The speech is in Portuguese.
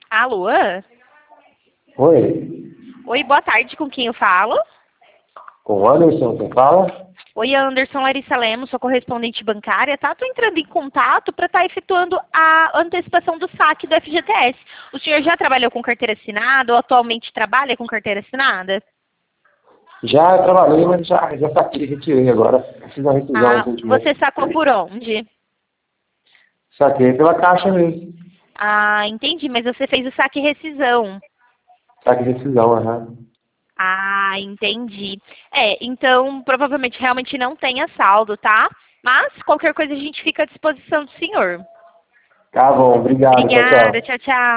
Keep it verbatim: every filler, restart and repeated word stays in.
Alô? Oi, Oi, boa tarde, com quem eu falo? com o Anderson, quem fala? Oi, Anderson, Larissa Lemos, sou correspondente bancária, tá? Tô entrando em contato para estar efetuando a antecipação do saque do F G T S. O senhor já trabalhou com carteira assinada ou atualmente trabalha com carteira assinada? Já trabalhei, mas já, já saquei, retirei agora. Fiz uma rescisão Ah, recentemente. você sacou por onde? Saquei pela caixa mesmo. Ah, entendi, mas você fez o saque e rescisão. Saquei rescisão, aham. Ah, entendi. É, então provavelmente realmente não tenha saldo, tá? Mas qualquer coisa a gente fica à disposição do senhor. Tá bom, obrigado, tchau, Obrigada, tchau. tchau, tchau.